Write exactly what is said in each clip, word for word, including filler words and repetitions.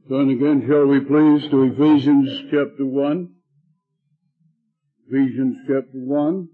Turn again, shall we please, to Ephesians chapter one. Ephesians chapter one.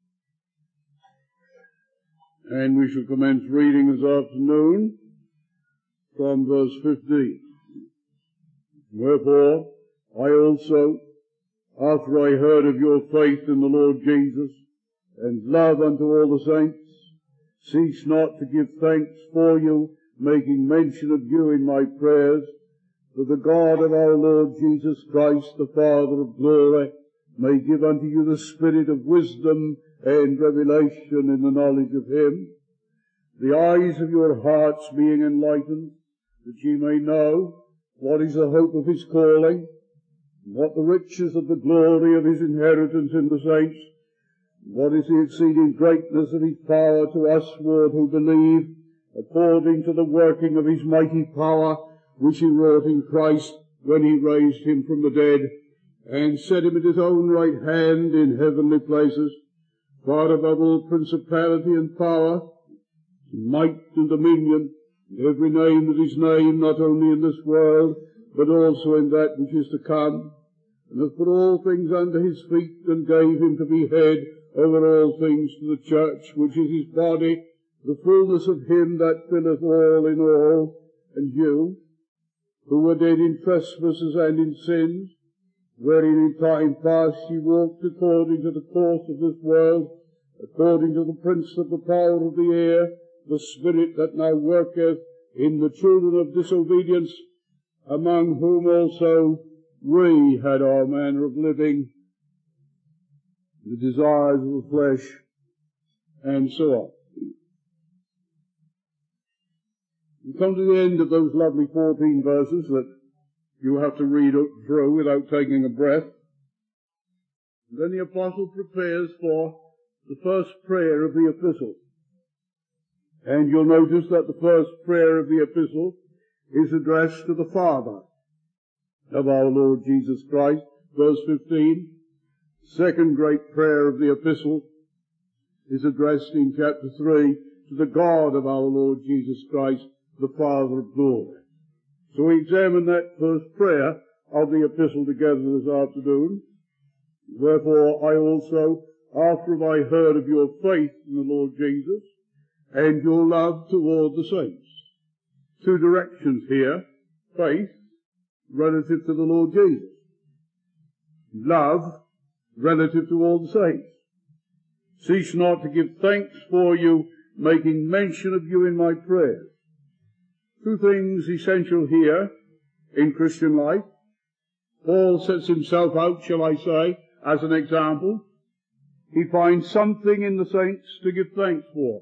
And we shall commence reading this afternoon from verse fifteen. Wherefore, I also, after I heard of your faith in the Lord Jesus, and love unto all the saints, cease not to give thanks for you, making mention of you in my prayers, that the God of our Lord Jesus Christ, the Father of glory, may give unto you the spirit of wisdom and revelation in the knowledge of him, the eyes of your hearts being enlightened, that ye may know what is the hope of his calling, what the riches of the glory of his inheritance in the saints, what is the exceeding greatness of his power to usward who believe, according to the working of his mighty power, which he wrought in Christ when he raised him from the dead, and set him at his own right hand in heavenly places, far above all principality and power, might and dominion, and every name that is named, not only in this world, but also in that which is to come, and hath put all things under his feet, and gave him to be head over all things to the church, which is his body, the fullness of him that filleth all in all. And you, who were dead in trespasses and in sins, wherein in time past ye walked according to the course of this world, according to the prince of the power of the air, the spirit that now worketh in the children of disobedience, among whom also we had our manner of living, the desires of the flesh, and so on. We come to the end of those lovely fourteen verses that you have to read through without taking a breath. And then the apostle prepares for the first prayer of the epistle. And you'll notice that the first prayer of the epistle is addressed to the Father of our Lord Jesus Christ, verse fifteen. Second great prayer of the epistle is addressed in chapter three to the God of our Lord Jesus Christ, the Father of glory. So we examine that first prayer of the epistle together this afternoon. Wherefore I also, after I heard of your faith in the Lord Jesus, and your love toward the saints. Two directions here. Faith, relative to the Lord Jesus. Love, relative to all the saints. Cease not to give thanks for you, making mention of you in my prayers. Two things essential here in Christian life. Paul sets himself out, shall I say, as an example. He finds something in the saints to give thanks for.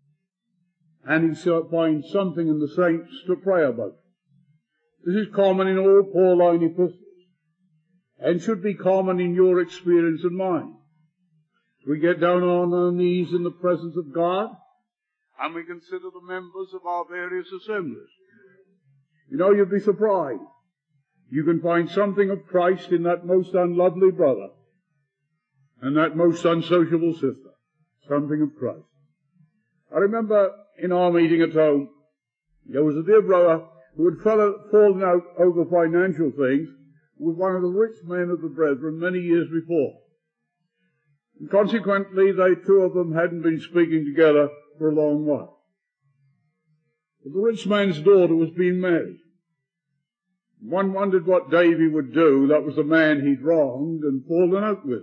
And he finds something in the saints to pray about. This is common in all Pauline epistles, and should be common in your experience and mine. We get down on our knees in the presence of God, and we consider the members of our various assemblies. You know, you'd be surprised. You can find something of Christ in that most unlovely brother, and that most unsociable sister. Something of Christ. I remember in our meeting at home, there was a dear brother who had fallen out over financial things with one of the rich men of the brethren many years before. And consequently, they two of them hadn't been speaking together for a long while. But the rich man's daughter was being married. One wondered what Davy would do. That was the man he'd wronged and fallen out with.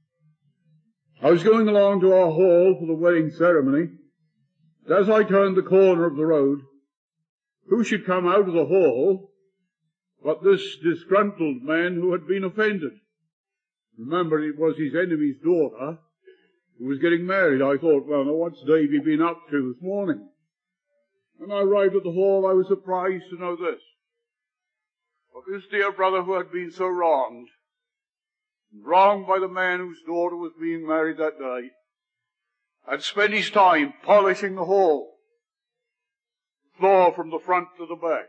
I was going along to our hall for the wedding ceremony. As I turned the corner of the road, who should come out of the hall but this disgruntled man who had been offended. Remember, it was his enemy's daughter who was getting married. I thought, well, now what's Davy been up to this morning? When I arrived at the hall, I was surprised to know this. But this dear brother who had been so wronged, wronged by the man whose daughter was being married that day, had spent his time polishing the hall, floor from the front to the back.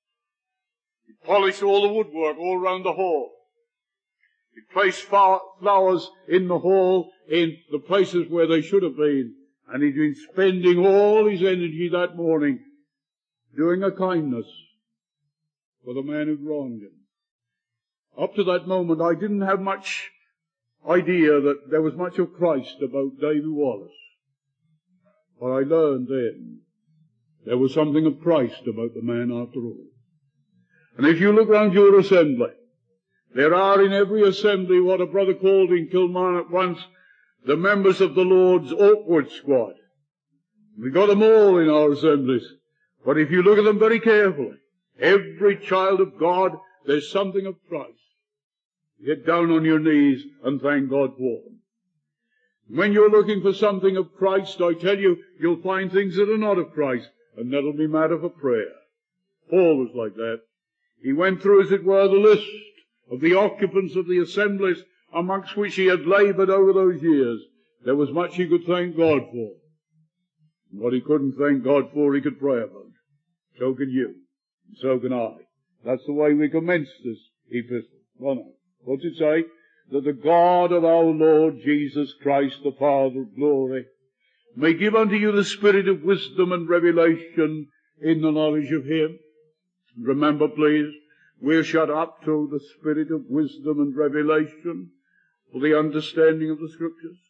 He polished all the woodwork all round the hall. He placed flowers in the hall in the places where they should have been. And he'd been spending all his energy that morning doing a kindness for the man who'd wronged him. Up to that moment, I didn't have much idea that there was much of Christ about Davy Wallace. But I learned then there was something of Christ about the man after all. And if you look round your assembly, there are in every assembly what a brother called in Kilmarnock once the members of the Lord's awkward squad. We've got them all in our assemblies. But if you look at them very carefully, every child of God, there's something of Christ. Get down on your knees and thank God for them. When you're looking for something of Christ, I tell you, you'll find things that are not of Christ, and that'll be matter for prayer. Paul was like that. He went through, as it were, the list of the occupants of the assemblies amongst which he had laboured over those years. There was much he could thank God for. And what he couldn't thank God for, he could pray about. So can you. And so can I. That's the way we commence this epistle. Well, no. What's it say? That the God of our Lord Jesus Christ, the Father of glory, may give unto you the spirit of wisdom and revelation in the knowledge of him. Remember, please, we're shut up to the spirit of wisdom and revelation for the understanding of the Scriptures.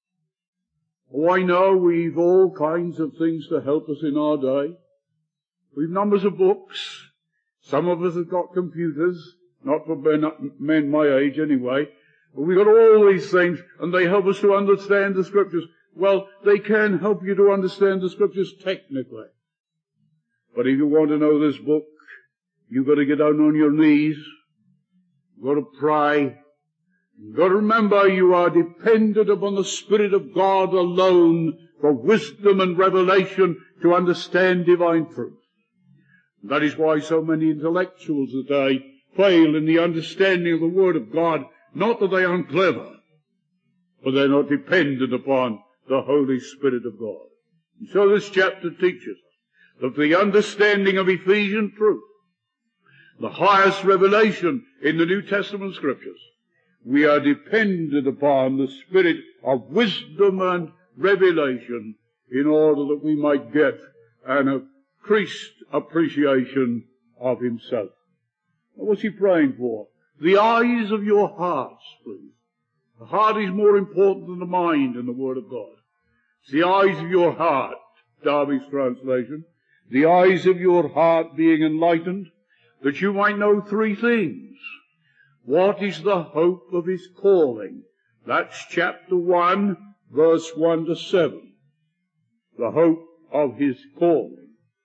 Oh, I know we've all kinds of things to help us in our day. We've numbers of books. Some of us have got computers, not for men my age anyway. But we've got all these things, and they help us to understand the Scriptures. Well, they can help you to understand the Scriptures technically. But if you want to know this book, you've got to get down on your knees. You've got to pray. You've got to remember you are dependent upon the Spirit of God alone for wisdom and revelation to understand divine truth. That is why so many intellectuals today fail in the understanding of the Word of God. Not that they aren't clever, but they're not dependent upon the Holy Spirit of God. And so this chapter teaches us that the understanding of Ephesian truth, the highest revelation in the New Testament Scriptures, we are dependent upon the Spirit of wisdom and revelation in order that we might get an increased appreciation of himself. What's he praying for? The eyes of your hearts, please. The heart is more important than the mind in the Word of God. It's the eyes of your heart, Darby's translation. The eyes of your heart being enlightened, that you might know three things. What is the hope of his calling? That's chapter one, verse one to seven. The hope of his calling.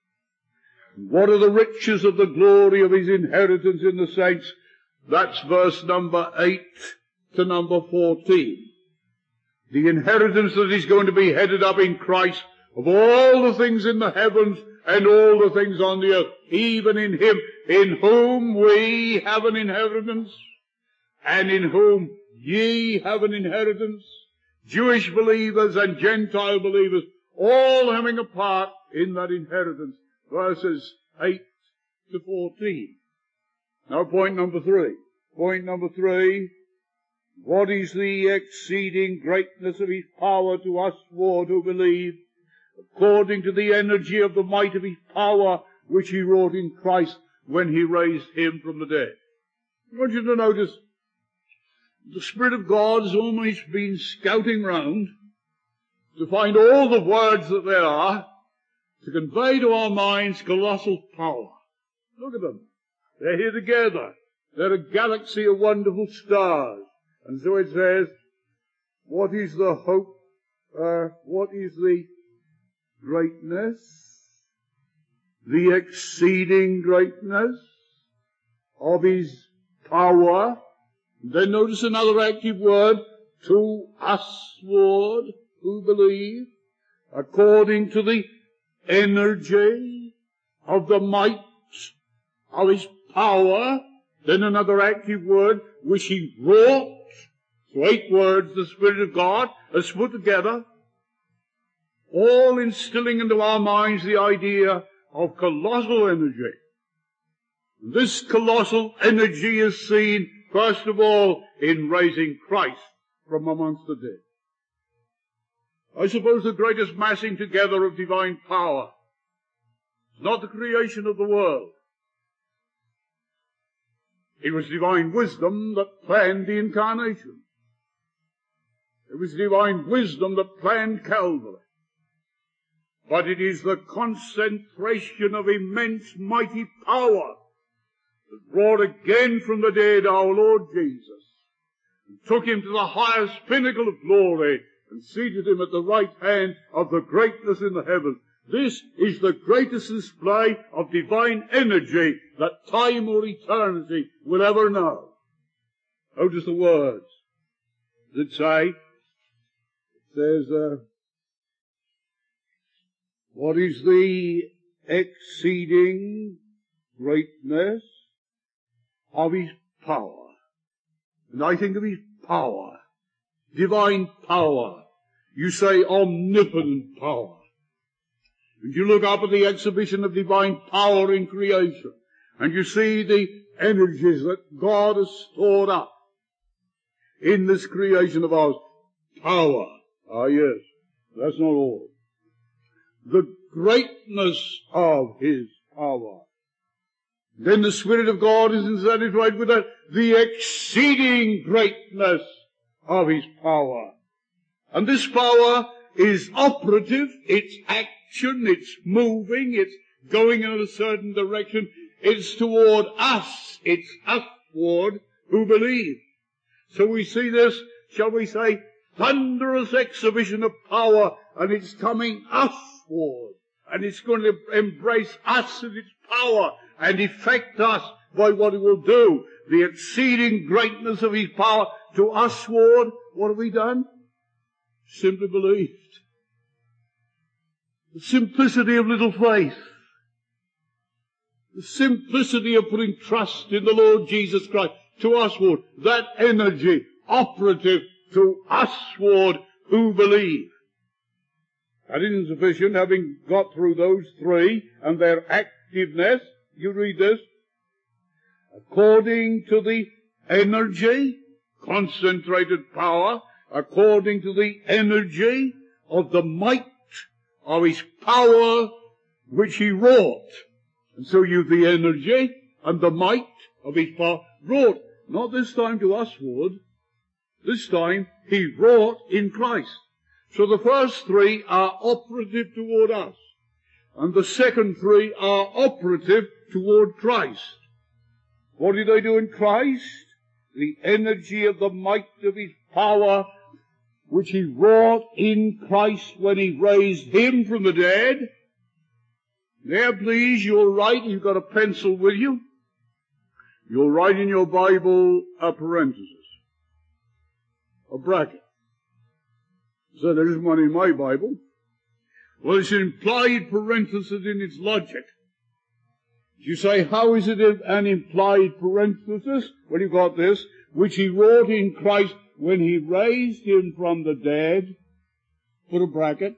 What are the riches of the glory of his inheritance in the saints? That's verse number eight to number fourteen. The inheritance that is going to be headed up in Christ of all the things in the heavens and all the things on the earth, even in him, in whom we have an inheritance, and in whom ye have an inheritance, Jewish believers and Gentile believers, all having a part in that inheritance. Verses eight to fourteen. Now point number three. Point number three. What is the exceeding greatness of his power to us who believe, according to the energy of the might of his power, which he wrought in Christ when he raised him from the dead. I want you to notice the Spirit of God has almost been scouting round to find all the words that there are to convey to our minds colossal power. Look at them. They're here together. They're a galaxy of wonderful stars. And so it says, what is the hope, uh, what is the greatness, the exceeding greatness of his power? Then notice another active word, to usward who believe, according to the energy of the might of his power. Then another active word, which he wrought. So eight words the Spirit of God has put together, all instilling into our minds the idea of colossal energy. This colossal energy is seen, first of all, in raising Christ from amongst the dead. I suppose the greatest massing together of divine power is not the creation of the world. It was divine wisdom that planned the incarnation. It was divine wisdom that planned Calvary. But it is the concentration of immense, mighty power that brought again from the dead our Lord Jesus, and took him to the highest pinnacle of glory, and seated him at the right hand of the greatness in the heavens. This is the greatest display of divine energy that time or eternity will ever know. Notice the words. Does it say? It says, uh, what is the exceeding greatness of his power? And I think of his power, divine power. You say omnipotent power. And you look up at the exhibition of divine power in creation, and you see the energies that God has stored up in this creation of ours. Power. Ah, yes. That's not all. The greatness of his power. Then the Spirit of God is satisfied with that, the exceeding greatness of his power. And this power is operative, it's action, it's moving, it's going in a certain direction, it's toward us, it's usward who believe. So we see this, shall we say, thunderous exhibition of power, and it's coming usward, and it's going to embrace us in its power, and affect us by what it will do. The exceeding greatness of his power to usward. What have we done? Simply believed. The simplicity of little faith. The simplicity of putting trust in the Lord Jesus Christ to usward. That energy operative to usward who believe. That isn't sufficient. Having got through those three and their activeness, you read this. According to the energy, concentrated power, according to the energy of the might of his power which he wrought. And so you've the energy and the might of his power wrought. Not this time to usward. This time he wrought in Christ. So the first three are operative toward us. And the second three are operative toward Christ. What did they do in Christ? The energy of the might of his power, which he wrought in Christ when he raised him from the dead. There, please, you'll write, you've got a pencil with you. You'll write in your Bible a parenthesis, a bracket. So there isn't one in my Bible. Well, it's an implied parenthesis in its logic. You say, how is it an implied parenthesis? Well, you've got this, which he wrought in Christ when he raised him from the dead. Put a bracket.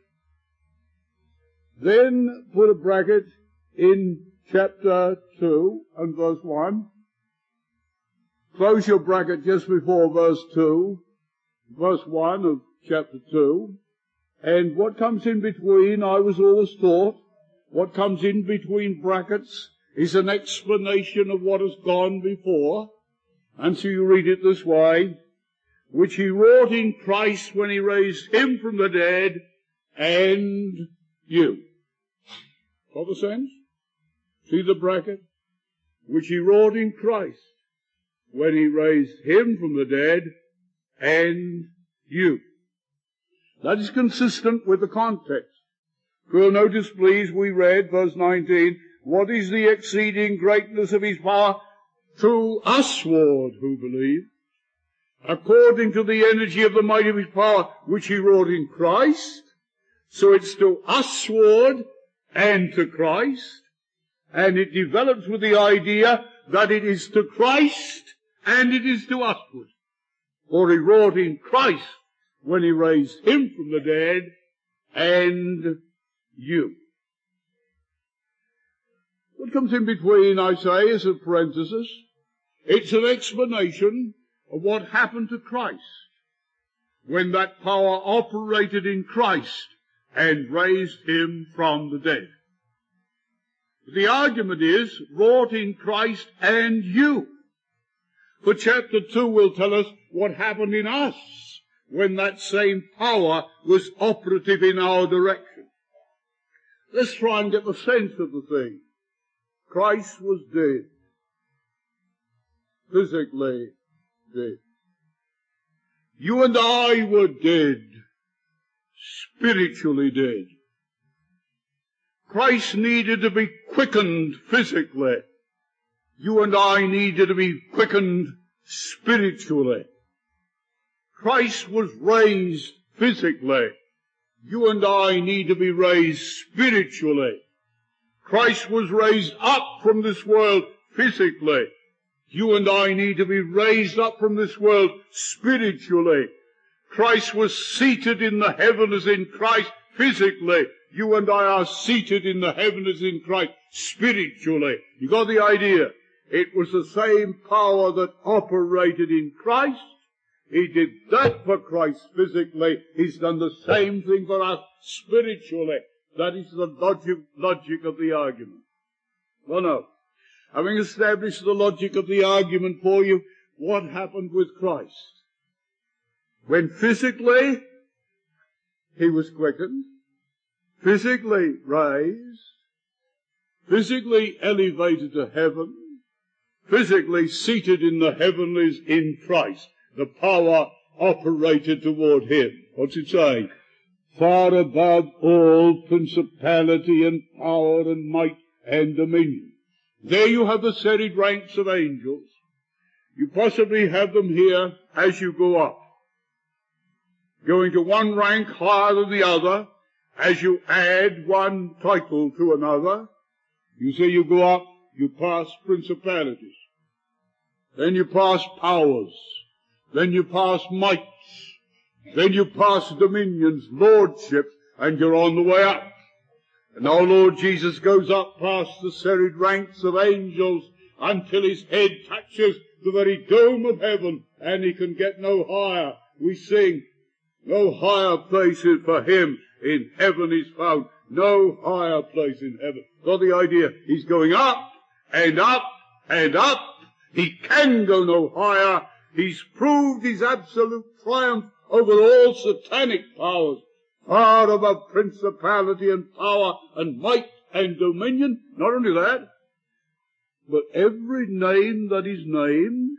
Then put a bracket in chapter two and verse one. Close your bracket just before verse two, verse one of chapter two. And what comes in between, I was always taught, what comes in between brackets is an explanation of what has gone before. And so you read it this way, which he wrought in Christ when he raised him from the dead, and you. Got the sense? See the bracket? Which he wrought in Christ when he raised him from the dead, and you. That is consistent with the context. We'll notice, please, we read verse nineteen, what is the exceeding greatness of his power to usward who believe, according to the energy of the might of his power, which he wrought in Christ. So it's to usward and to Christ, and it develops with the idea that it is to Christ and it is to usward. For he wrought in Christ when he raised him from the dead, and you. What comes in between, I say, is a parenthesis. It's an explanation of what happened to Christ when that power operated in Christ and raised him from the dead. The argument is wrought in Christ and you. But chapter two will tell us what happened in us when that same power was operative in our direction. Let's try and get the sense of the thing. Christ was dead. Physically dead. You and I were dead. Spiritually dead. Christ needed to be quickened physically. You and I needed to be quickened spiritually. Christ was raised physically. You and I need to be raised spiritually. Christ was raised up from this world physically. You and I need to be raised up from this world spiritually. Christ was seated in the heavens in Christ physically. You and I are seated in the heavens in Christ spiritually. You got the idea? It was the same power that operated in Christ. He did that for Christ physically. He's done the same thing for us spiritually. That is the logic, logic of the argument. Well, no. Having established the logic of the argument for you, what happened with Christ? When physically he was quickened, physically raised, physically elevated to heaven, physically seated in the heavenlies in Christ, the power operated toward him. What's it saying? Far above all principality and power and might and dominion. There you have the serried ranks of angels. You possibly have them here as you go up. Going to one rank higher than the other, as you add one title to another. You see, you go up, you pass principalities. Then you pass powers. Then you pass mights. Then you pass dominions, lordships, and you're on the way up. And our Lord Jesus goes up past the serried ranks of angels until his head touches the very dome of heaven, and he can get no higher. We sing, no higher place for him in heaven is found. No higher place in heaven. Got the idea? He's going up and up and up. He can go no higher. He's proved his absolute triumph over all satanic powers, far above principality and power and might and dominion. Not only that, but every name that is named,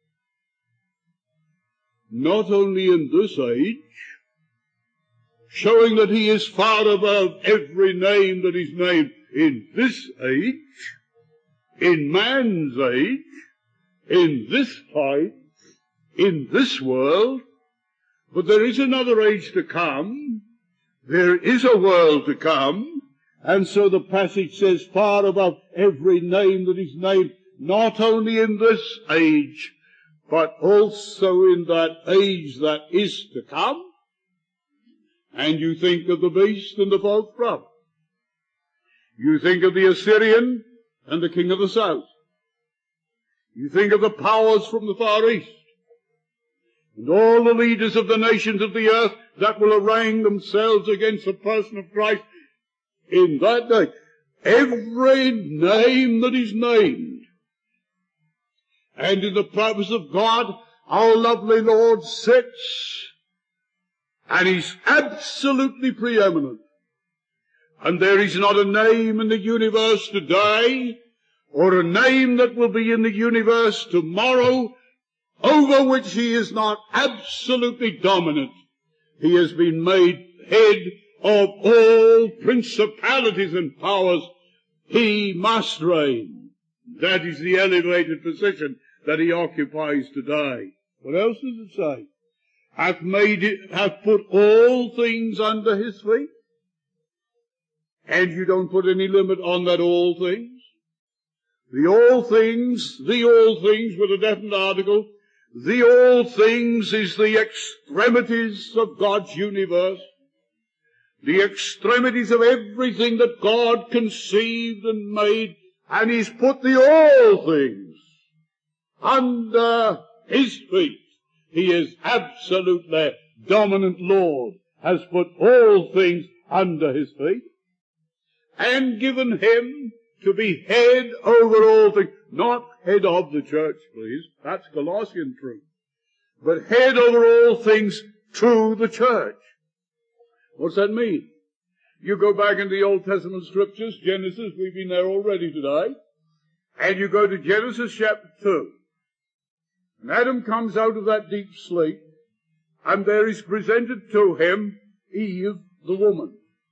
not only in this age, showing that he is far above every name that is named in this age, in man's age, in this time, in this world. But there is another age to come. There is a world to come. And so the passage says, far above every name that is named, not only in this age, but also in that age that is to come. And you think of the beast and the false prophet. You think of the Assyrian and the king of the south. You think of the powers from the far east. And all the leaders of the nations of the earth that will arraign themselves against the person of Christ in that day. Every name that is named. And in the purpose of God, our lovely Lord sits, and he's absolutely preeminent. And there is not a name in the universe today, or a name that will be in the universe tomorrow, over which he is not absolutely dominant. He has been made head of all principalities and powers. He must reign. That is the elevated position that he occupies today. What else does it say? Hath made it, hath put all things under his feet. And you don't put any limit on that all things. The all things, the all things with a definite article, the all things is the extremities of God's universe, the extremities of everything that God conceived and made, and he's put the all things under his feet. He is absolutely dominant Lord, has put all things under his feet, and given him to be head over all things. Not head of the church, please. That's Colossian truth. But head over all things to the church. What's that mean? You go back into the Old Testament scriptures, Genesis, we've been there already today, and you go to Genesis chapter two. And Adam comes out of that deep sleep, and there is presented to him Eve, the woman.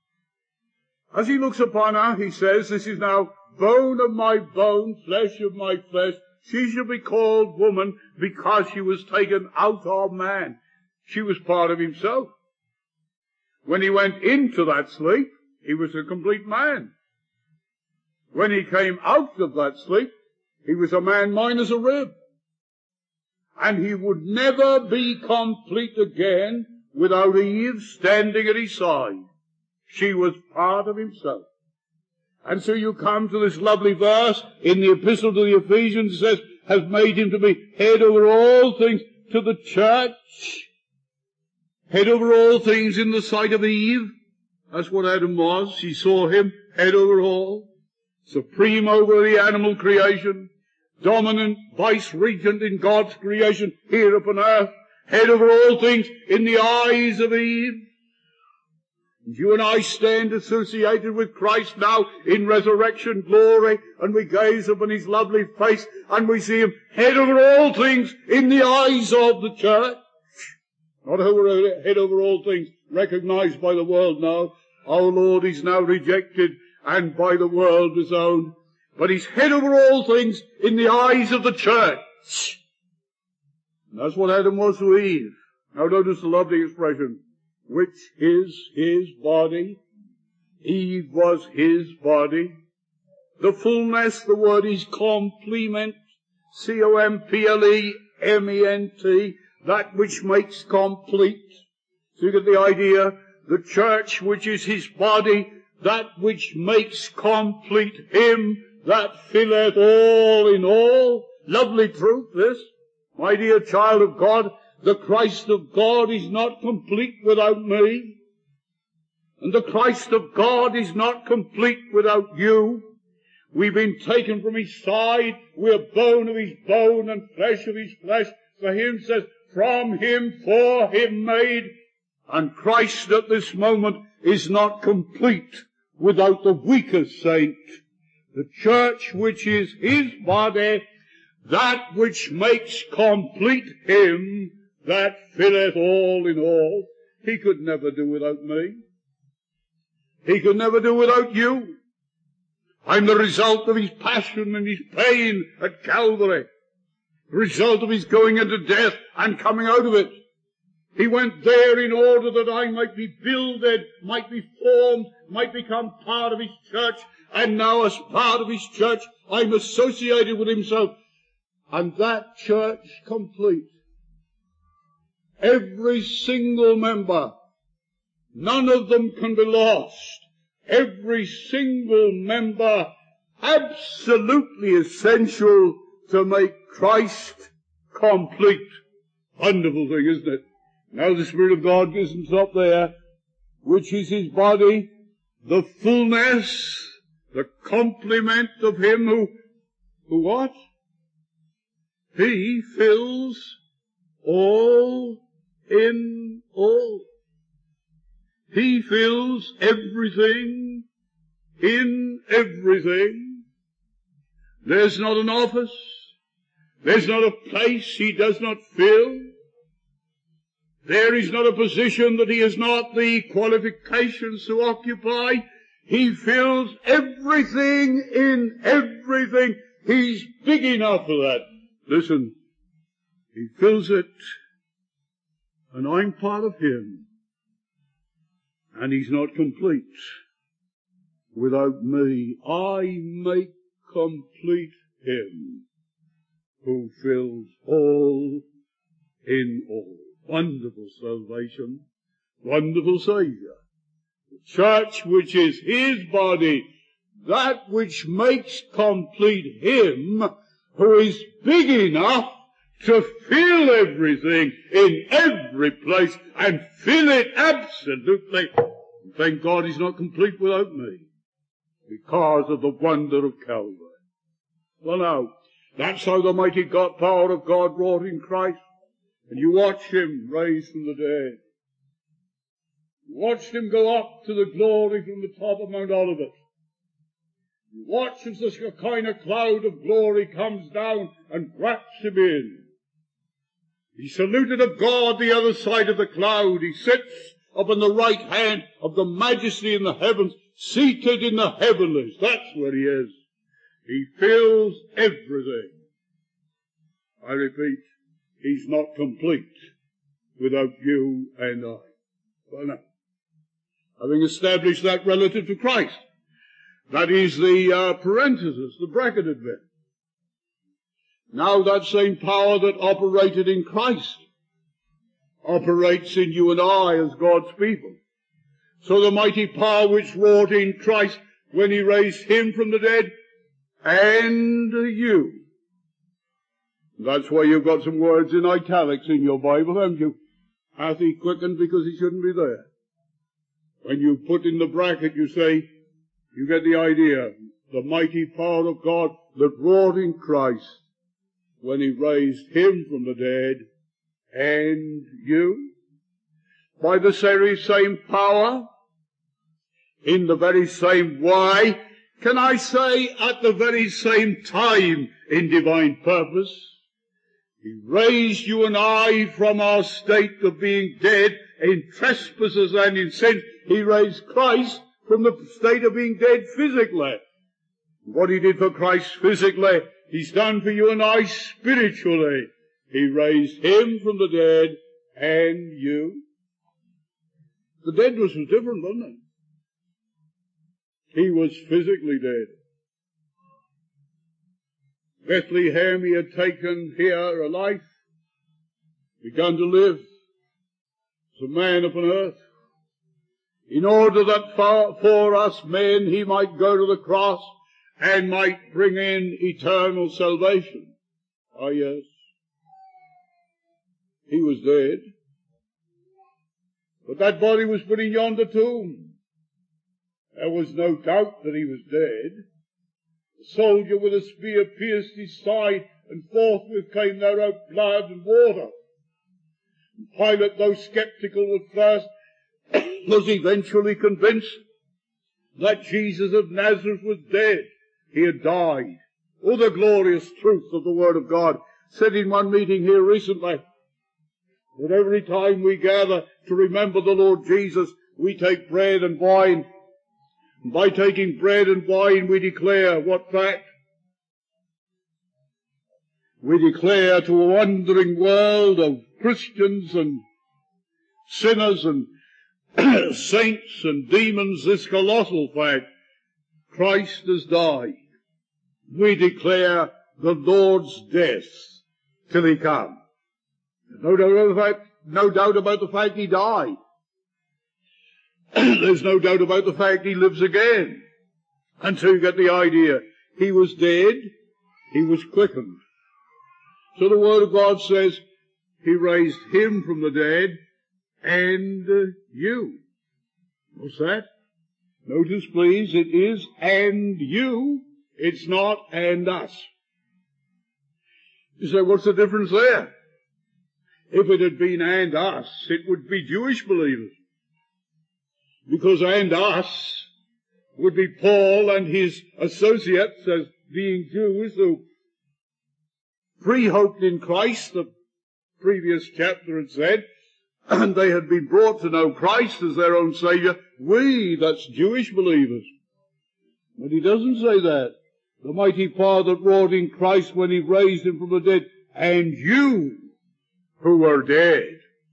As he looks upon her, he says, this is now bone of my bone, flesh of my flesh. She shall be called woman because she was taken out of man. She was part of himself. When he went into that sleep, he was a complete man. When he came out of that sleep, he was a man minus a rib. And he would never be complete again without Eve standing at his side. She was part of himself. And so you come to this lovely verse in the epistle to the Ephesians, it says, has made him to be head over all things to the church. Head over all things in the sight of Eve. That's what Adam was. She saw him head over all. Supreme over the animal creation. Dominant, vice-regent in God's creation here upon earth. Head over all things in the eyes of Eve. You and I stand associated with Christ now in resurrection glory, and we gaze upon his lovely face, and we see him head over all things in the eyes of the church. Not over, head over all things recognized by the world now. Our Lord is now rejected and by the world disowned. But he's head over all things in the eyes of the church. And that's what Adam was to Eve. Now notice the lovely expression. Which is his body. Eve was his body. The fullness, the word is complement. C O M P L E M E N T. That which makes complete. So you get the idea. The church, which is his body, that which makes complete him, that filleth all in all. Lovely truth, this. My dear child of God, the Christ of God is not complete without me. And the Christ of God is not complete without you. We've been taken from his side. We're bone of his bone and flesh of his flesh. The hymn says, from him, for him made. And Christ at this moment is not complete without the weakest saint. The church, which is his body, that which makes complete him, that filleth all in all. He could never do without me. He could never do without you. I'm the result of his passion and his pain at Calvary. The result of his going into death and coming out of it. He went there in order that I might be builded, might be formed, might become part of his church. And now as part of his church, I'm associated with himself. And that church complete. Every single member, none of them can be lost. Every single member, absolutely essential to make Christ complete. Wonderful thing, isn't it? Now the Spirit of God gives himself there, which is his body, the fullness, the complement of him who, who what? He fills all in all. He fills everything in everything. There's not an office. There's not a place he does not fill. There is not a position that he has not the qualifications to occupy. He fills everything in everything. He's big enough for that. Listen, he fills it, and I'm part of him. And he's not complete without me. I make complete him who fills all in all. Wonderful salvation, wonderful Saviour. The church, which is his body, that which makes complete him who is big enough to fill everything in every place and fill it absolutely. Thank God he's not complete without me because of the wonder of Calvary. Well now, That's how the mighty God, power of God wrought in Christ. And you watched him raised from the dead. You watched him go up to the glory from the top of Mount Olivet. You watch as this kind of cloud of glory comes down and wraps him in. He saluted of God the other side of the cloud. He sits up on the right hand of the majesty in the heavens, seated in the heavenlies. That's where he is. He fills everything. I repeat, he's not complete without you and I. Well, now, having established that relative to Christ, that is the uh, parenthesis, the bracketed bit. Now that same power that operated in Christ operates in you and I as God's people. So the mighty power which wrought in Christ when he raised him from the dead, and you. That's why you've got some words in italics in your Bible, haven't you? Hath he quickened because he shouldn't be there. When you put in the bracket, you say, you get the idea. The mighty power of God that wrought in Christ when he raised him from the dead, and you. By the very same power, in the very same way, can I say at the very same time in divine purpose, he raised you and I from our state of being dead in trespasses and in sin. He raised Christ from the state of being dead physically. What he did for Christ physically, he's done for you and I spiritually. He raised him from the dead, and you. The deadness was different, wasn't it? He was physically dead. Bethlehem, he had taken here a life, begun to live as a man upon earth, in order that for, for us men he might go to the cross and might bring in eternal salvation. Ah, yes. He was dead. But that body was put in yonder tomb. There was no doubt that he was dead. The soldier with a spear pierced his side, and forthwith came there out blood and water. And Pilate, though skeptical at first, was eventually convinced that Jesus of Nazareth was dead. He had died. Oh, the glorious truth of the Word of God. Said in one meeting here recently that every time we gather to remember the Lord Jesus, we take bread and wine. And by taking bread and wine, we declare what fact? We declare to a wandering world of Christians and sinners and saints and demons this colossal fact: Christ has died. We declare the Lord's death till he come. No doubt about the fact, no doubt about the fact he died. There's no doubt about the fact he lives again. Until you get the idea. He was dead, he was quickened. So the Word of God says, he raised him from the dead, and uh, you. What's that? Notice, please, it is and you. It's not and us. You say, what's the difference there? If it had been and us, it would be Jewish believers. Because and us would be Paul and his associates as being Jews who pre-hoped in Christ, the previous chapter had said, and they had been brought to know Christ as their own Savior. We, that's Jewish believers. But he doesn't say that. The mighty power that wrought in Christ when he raised him from the dead, and you who were dead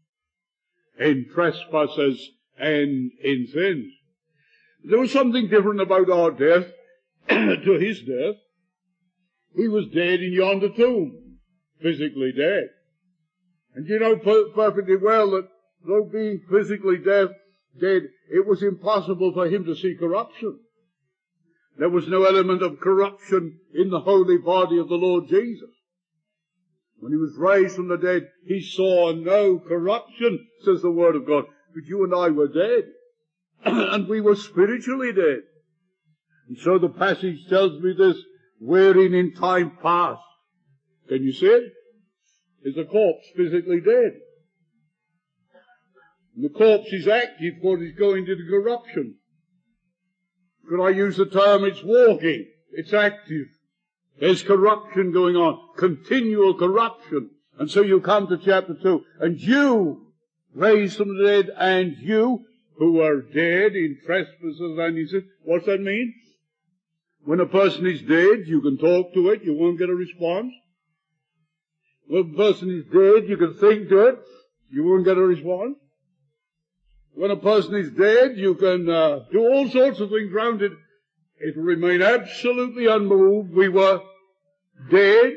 in trespasses and in sins. There was something different about our death to his death. He was dead in yonder tomb, physically dead. And you know per- perfectly well that though being physically dead, dead, it was impossible for him to see corruption. There was no element of corruption in the holy body of the Lord Jesus. When he was raised from the dead, he saw no corruption, says the Word of God. But you and I were dead. And we were spiritually dead. And so the passage tells me this, wherein in time past Can you see it? Is the corpse physically dead? And the corpse is active because it's going into corruption. Could I use the term it's walking? It's active. There's corruption going on, continual corruption. And so you come to chapter two, and you raised from the dead, and you who are dead in trespasses and in sin. What's that mean? When a person is dead, you can talk to it, you won't get a response. When a person is dead, you can think to it, you won't get a response. When a person is dead, you can uh, do all sorts of things round it. It will remain absolutely unmoved. We were dead.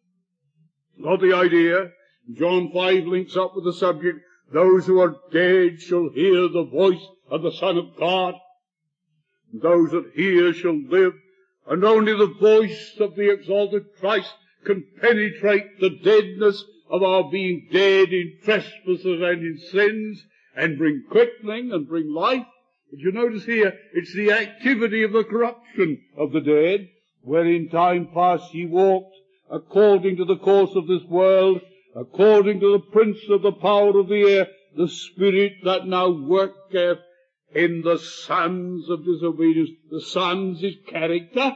Got the idea? John five links up with the subject. Those who are dead shall hear the voice of the Son of God. Those that hear shall live. And only the voice of the exalted Christ can penetrate the deadness of our being dead in trespasses and in sins, and bring quickening and bring life. But you notice here, it's the activity of the corruption of the dead, where in time past ye walked according to the course of this world, according to the prince of the power of the air, the spirit that now worketh in the sons of disobedience. The sons is character.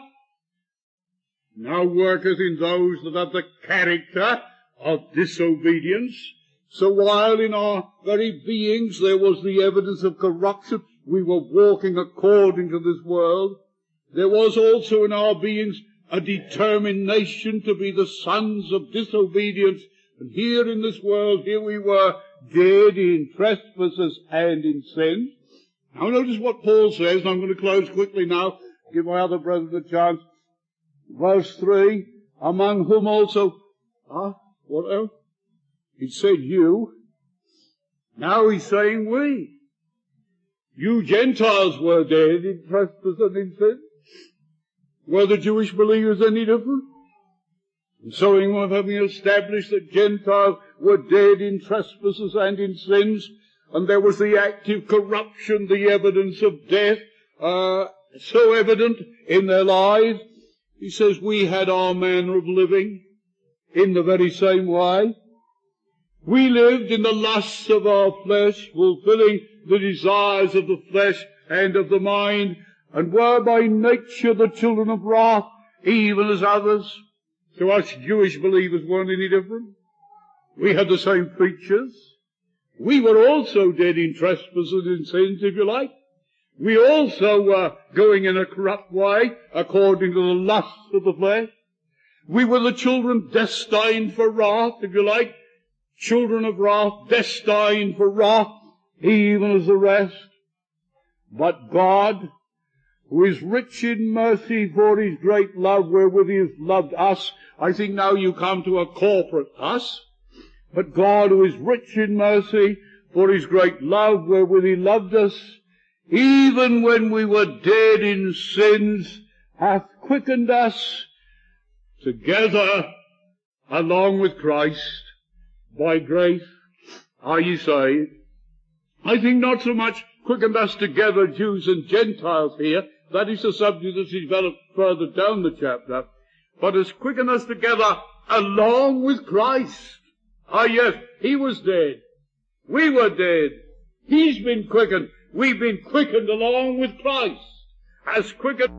Now worketh in those that have the character of disobedience. So while in our very beings there was the evidence of corruption, we were walking according to this world, there was also in our beings a determination to be the sons of disobedience. And here in this world, here we were dead in trespasses and in sin. Now notice what Paul says, and I'm going to close quickly now, give my other brethren a chance. Verse three, among whom also, ah, what else? He said you. Now he's saying we. You Gentiles were dead in trespasses and in sin. Were the Jewish believers any different? And so having established that Gentiles were dead in trespasses and in sins, and there was the active corruption, the evidence of death, uh, so evident in their lives, he says we had our manner of living in the very same way. We lived in the lusts of our flesh, fulfilling the desires of the flesh and of the mind, and were by nature the children of wrath, even as others. So us Jewish believers weren't any different. We had the same features. We were also dead in trespasses and sins, if you like. We also were going in a corrupt way, according to the lusts of the flesh. We were the children destined for wrath, if you like. Children of wrath, destined for wrath, even as the rest. But God, who is rich in mercy for his great love wherewith he has loved us. I think now you come to a corporate us. But God, who is rich in mercy for his great love wherewith he loved us, even when we were dead in sins, hath quickened us together along with Christ. By grace are ye saved. I think not so much quickened us together, Jews and Gentiles here. That is the subject that's developed further down the chapter. But has quickened us together along with Christ. Ah, yes, he was dead. We were dead. He's been quickened. We've been quickened along with Christ. Has quickened,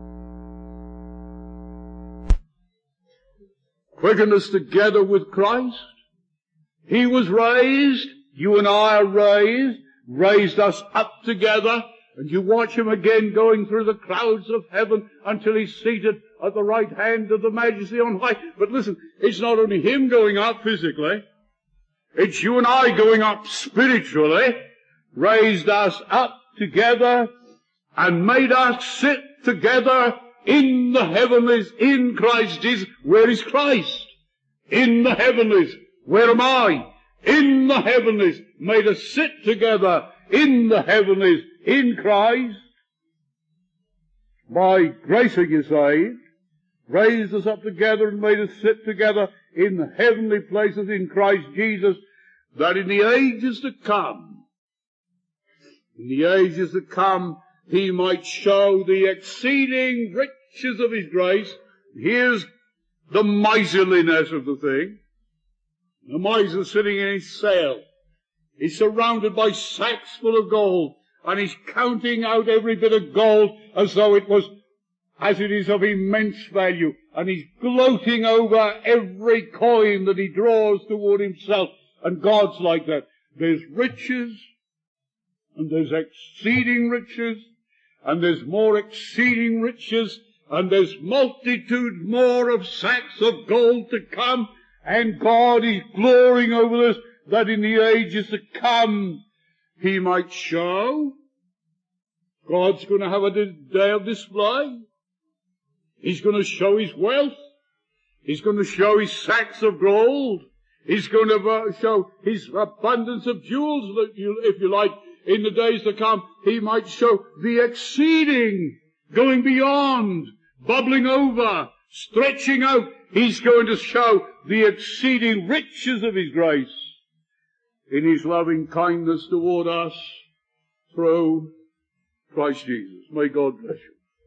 quickened us together with Christ. He was raised. You and I are raised. Raised us up together. And you watch him again going through the clouds of heaven until he's seated at the right hand of the Majesty on high. But listen, it's not only him going up physically. It's you and I going up spiritually. Raised us up together and made us sit together in the heavenlies in Christ Jesus. Where is Christ? In the heavenlies. Where am I? In the heavenlies. Made us sit together in the heavenlies in Christ. By grace are you saved. Raised us up together and made us sit together in the heavenly places in Christ Jesus, that in the ages to come, in the ages to come, he might show the exceeding riches of his grace. Here's the miserliness of the thing. The miser sitting in his cell. He's surrounded by sacks full of gold, and he's counting out every bit of gold as though it was, as it is of immense value, and he's gloating over every coin that he draws toward himself. And God's like that. There's riches, and there's exceeding riches, and there's more exceeding riches, and there's multitudes more of sacks of gold to come, and God is glorying over this, that in the ages to come He might show. God's going to have a day of display. He's going to show His wealth. He's going to show His sacks of gold. He's going to show His abundance of jewels, if you like, in the days to come. He might show the exceeding, going beyond, bubbling over, stretching out. He's going to show the exceeding riches of His grace in His loving kindness toward us through Christ Jesus. May God bless you.